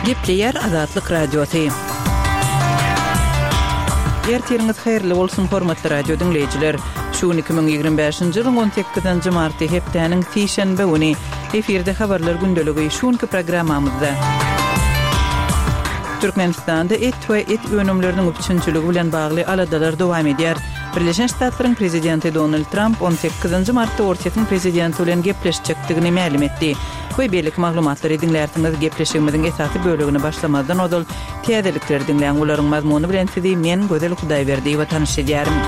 Gepleyer Azatlyk Radiosu. Ertiriniz hayırlı bolsun hormatly radio dinleyijiler. Şu 2025-nji ýylyň 18-nji marty hepdeniň tişenbe güni efirde habarlar gündöligi şuňky programmamyzda. Türkmenistanda et we et önümleriniň üçinçiligi bilen bagly aladalar dowam edýär. Birleşen Ştatlaryň prezidenti Donald Trump 18-nji martda Ortiýatyň prezidenti bilen gepleşjekdigini ma'lum etdi. Bu beýlik maglumatlary dinlärsiňiz gepleşigimiziň esasy bölügini başlamadan odal täzelikleri dinleýän olaryň mazmuny bilen sizi men Gözel Hudaýberdi we tanışdyrýarym.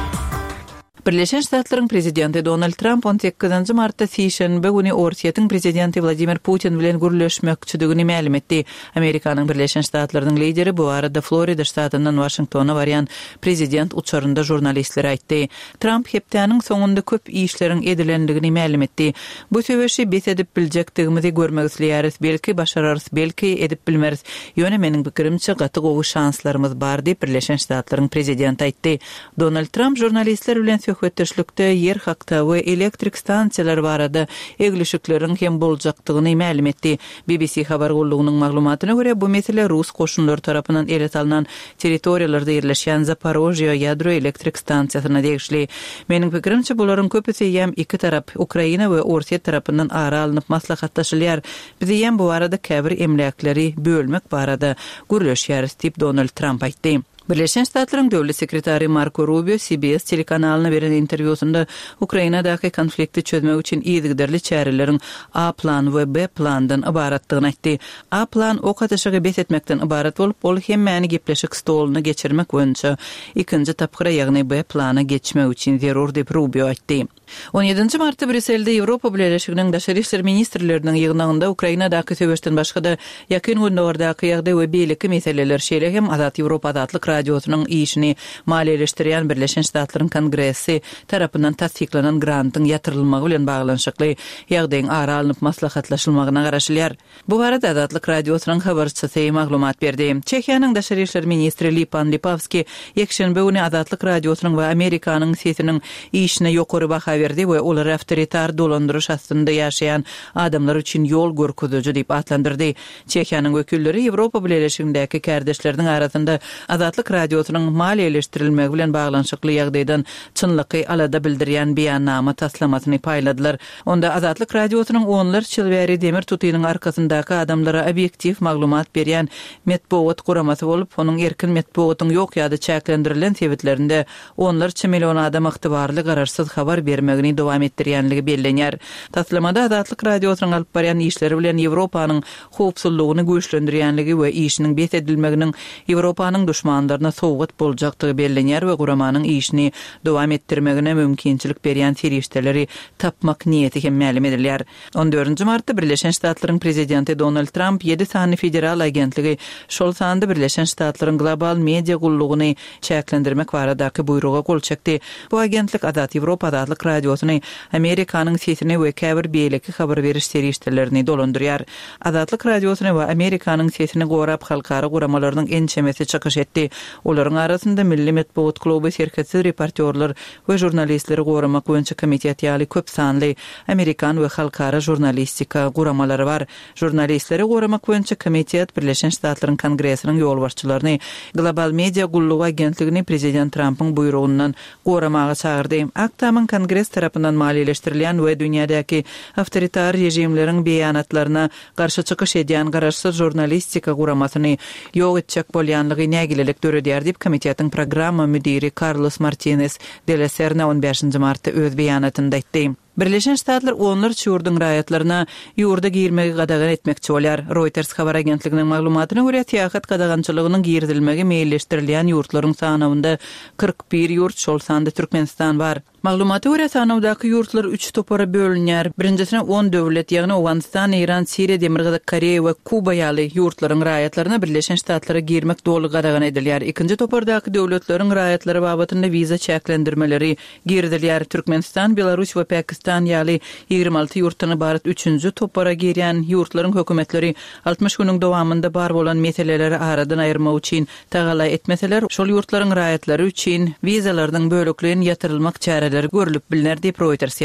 Birleşen Ştatlaryň prezidenti Donald Trump 18-nji martda sişenbe güni Ortiýatyň prezidenti Vladimir Putin bilen gürleşmekçidigini ma'lum etdi. Amerikanyň Birleşen Ştatlarynyň lideri bu arada Florida ştatyndan Washingtona barýan prezident uçarynda jurnalistlere aýtdy. Trump hepdeniň soňunda köp işleriň edilendigini ma'lum etdi. Bu sebäpli biz edip biljekdigimizi görmek isleýäris, belki başararys, belki edip bilmeris. Ýöne meniň pikirimçe gaty gowy şanslarymyz bar diýip Birleşen Ştatlaryň prezidenti aýtdy. Donald Trump jurnalistler bilen söhbetleşlikde yer hakda we elektrik stansiýalary barada eglişikleriň hem boljakdygyny ma'lum etdi. BBC habar gullugynyň maglumatyna görä bu mesele Rus goşunlary tarapyndan ele salynan territoriýalarda ýerleşýän Zaporojye ýadro elektrik stansiýasyna degişli. Meniň pikirimçe bularyň köpüsi hem iki tarap Ukraina we Ortiýa tarapyndan ara alınıp maslahatlaşylýar. Biz hem bu arada käbir emlakleri bölmek barada gürleşýäris diýip Donald Trump aýtdy. Birleşen Ştatlaryň döwlet sekretary Marco Rubio CBS telekanalyna beren interwýusunda Ukrainadaky konflikti çözmek üçin ýygdyrly çäreleriň A plan we B plandan ibaratdygyny aýtdy. A plan o kataşygy bet etmekden ibarat bolup, ol hemmäni gepleşik stoluny geçirmek boýunça ikinji tapgyra ýagny B plana geçmek üçin zerur diýip Rubio aýtdy. 17-nji martda Brüsselde Ýewropa Birleşiginiň daşary işler ministrleriniň ýygnagynda Ukrainadaky söwüşden başga da ýakyn günlerdaky ýagdaý we beýleki meseleler şeýle hem Azat Ýewropa adatlyk radiosynyň işini maliýeleşdirýän Birleşen Ştatlaryň Kongresi tarapyndan tasdiklanan grantyň ýatyrylmagy bilen baglanşykly ýagdaýyň ara alınıp maslahatlaşylmagyna garaşylýar. Bu barada Azatlyk radiosynyň habarçysy maglumat berdi. Çekiýanyň daşary işler ministri Lipan Lipovski ýekşenbe güni Azatlyk radiosynyň we Amerikanyň sesiniň işine ýokary baha berdi we olar awtoritar dolandyryş aslynda ýaşaýan adamlar üçin ýol görkezýär diýip atlandyrdy. Çekiýanyň wekilleri Ýewropa Birleşigindäki kardeşleriň arasynda Azatlyk radiosynyň maliýeleşdirilmegi bilen baglanşykly ýagdaýdan çynlyky alada bildirýän beýannama taslamasyny paýladylar. Onda Azatlyk radiosynyň onlar çylbäri demir tutynyň arkasyndaky adamlara obyektiv maglumat berýän metbuat guramasy bolup, onuň erkin metbuatyň ýok ýa-da çäklendirilen sebitlerinde onlar 2 million adam ygtybarly gararsyz habar bermegini dowam etdirýänligi bellenýär. Taslamada Azatlyk radiosynyň alyp barýan işleri bilen Ýewropanyň howpsuzlygyny güýçlendirýänligi we işiniň bet edilmeginiň Ýewropanyň düşmanlaryna sowgat boljakdygy bellenýär we guramanyň işini dowam etdirmegine mümkinçilik berýän serişdeleri tapmak niýeti hem ma'lum edilýär. 14-nji martda Birleşen Ştatlaryň prezidenti Donald Trump 7 sanly federal agentligi şol sanda Birleşen Ştatlaryň global media gullugyny çäklendirmek baradaky buýruga gol çekdi. Bu agentlik Azat Ýewropa adatlyk radiosyny Amerikanyň sesini we käbir beýleki habar beriş serişdelerini dolandyrýar. Azatlyk radiosyny we Amerikanyň sesini gorap halkara guramalarynyň ençemesi çykyş etdi. Olaryň arasynda Milli Metbuat Kluby şirketi reportyorlar we jurnalistleri goramak boýunça komitet ýaly köp sanly Amerikan we halkara jurnalistika guramalary bar. Jurnalistleri goramak boýunça komitet Birleşen Ştatlaryň Kongresiniň ýolbaşçylaryny global media gullugy agentligini prezident Trumpyň buýrugundan goramaga çağırdy. Aktamyň Kongres tarapyndan maliýeleşdirilýän we dünýädäki awtoritar rejimleriň beýanatlaryna garşy çykyş edýän garaşsyz jurnalistika guramasyny ýok etjek bolýanlygy nägilelik döredýär diýip komitetiň programma müdiri Carlos Martinez de la Serna 15-nji martda öz beýanatynda aýtdy. Birleşen Ştatlar onlar ýurdun raýatlaryna ýurda girmegi gadagan etmekçi bolýar. Reuters habar agentliginiň maglumatyna görä tiýahat gadagançylygynyň girdilmegi meýilleşdirilýän ýurtlaryň sanawynda 41 ýurt şol sanda Türkmenistan bar. Maglumata görä sanawdaky ýurtlar 3 topara bölünýär. Birinjisine 10 döwlet, ýagny Awganistan, Iran, Siriýa, Demirgazak, Koreýa we Kuba ýaly ýurtlaryň raýatlaryna Birleşen Ştatlara girmek doly gadagan edilýär. Ikinji topardaky döwletleriň raýatlary babatynda viza çäklendirmeleri girdilýär. Türkmenistan, Belarus we Pakistan ýaly 26 ýurtdan ibaret 3-nji topara girýän ýurtlaryň hökümetleri 60 güniň dowamında bar bolan meseleleri aradan aýyrmak üçin tagalay etmeseler, şol ýurtlaryň raýatlary üçin vizalardyň bölekligini ýatyrylmak çäreleri görülüp bilinär diýip Reuters